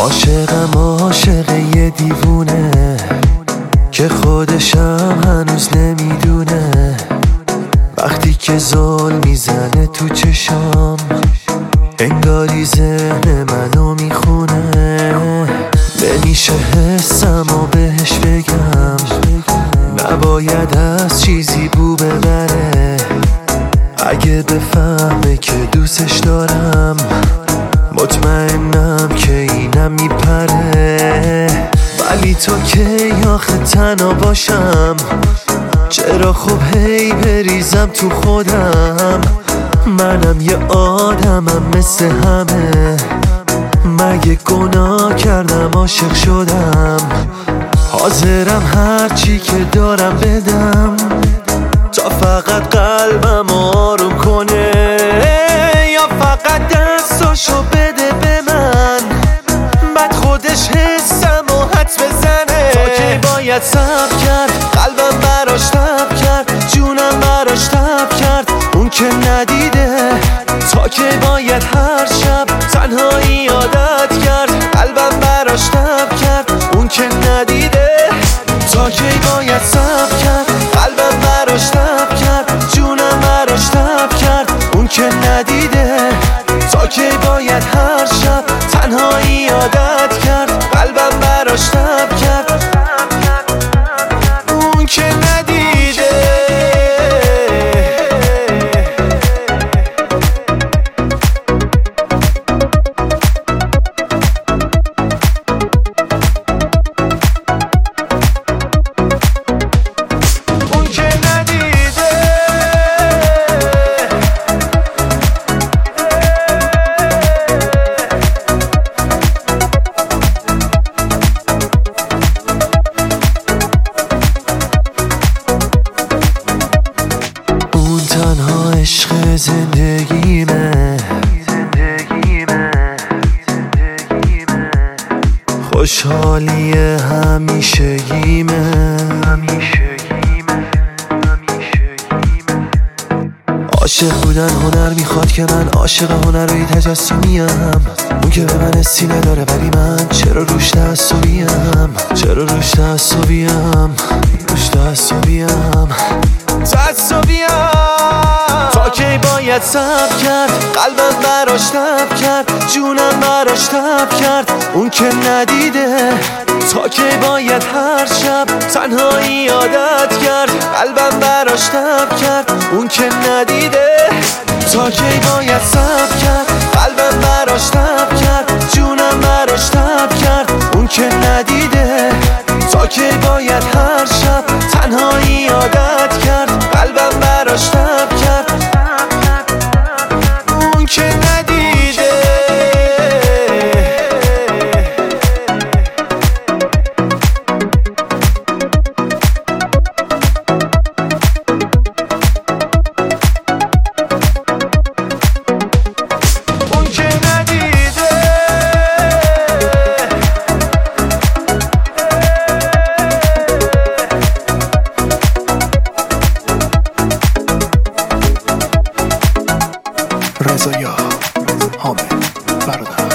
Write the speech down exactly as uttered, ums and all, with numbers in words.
عاشقم عاشق یه دیوونه که خودشم هنوز نمیدونه. وقتی که زل میزنه تو چشام انگاری ذهن منو میخونه. نمیشه حسم و بهش بگم، نباید از چیزی بو ببره. اگه بفهمه که دوستش دارم مطمئنم که اینم میپره. ولی تو که آخه تنها باشم، چرا خب هی بریزم تو خودم. منم یه آدمم مثل همه، مگه گناه کردم عاشق شدم؟ حاضرم هرچی که دارم بدم تا فقط قلبم آروم کنه، یا فقط دستاشو بده به من بعد خودش حسم و حدس بزنه. تا که باید صبر کرد، قلبم براش تب کرد، جونم براش تب کرد، اون که ندیده. تا که باید هر شب تنهایی عادت کرد، قلبم براش تب کرد، اون که ندیده. تا که باید صبر کرد، قلبم براش تب کرد، جونم براش تب کرد، اون که ندیده. تا که باید هر شب تنهایی عادت کرد، قلبم براش تب کرد، اون که ندیده. تنها عشق زندگیمه، خوشحالی همیشگیمه. عاشق بودن هنر میخواد که من عاشق هنرهای تجسمیم. اون که به من سینه داره ولی من چرا روش تعصبیم؟ چرا روش تعصبیم؟ روش تعصبیم تعصبیم. تا که باید صبر کرد، قلبم براش تب کرد، جونم براش تب کرد، اون که ندیده. تا که باید هر شب تنهایی عادت کرد، قلبم براش تب کرد، اون که ندیده. تا که باید صبر کرد، قلبم براش تب کرد، جونم براش تب کرد، اون که ندیده. تا که باید هر شب تنهایی عادت کرد، قلبم براش تب کرد، اون که ندیده. اون که ندیده. رضا حامد برادر